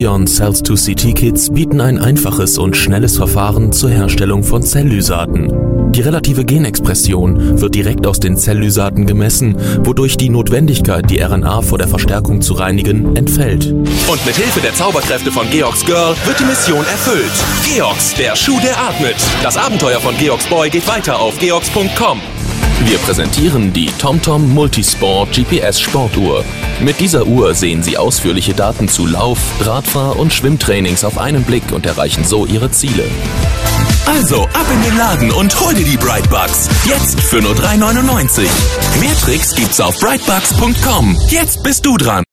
Cells 2 CT Kits bieten ein einfaches und schnelles Verfahren zur Herstellung von Zelllysaten. Die relative Genexpression wird direkt aus den Zelllysaten gemessen, wodurch die Notwendigkeit, die RNA vor der Verstärkung zu reinigen, entfällt. Und mit Hilfe der Zauberkräfte von Georgs Girl wird die Mission erfüllt. Georgs, der Schuh, der atmet. Das Abenteuer von Georgs Boy geht weiter auf georgs.com. Wir präsentieren die TomTom Multisport GPS Sportuhr. Mit dieser Uhr sehen Sie ausführliche Daten zu Lauf-, Radfahr- und Schwimmtrainings auf einen Blick und erreichen so Ihre Ziele. Also ab in den Laden und hol dir die Brightbugs. Jetzt für nur 3,99 €. Mehr Tricks gibt's auf brightbugs.com. Jetzt bist du dran.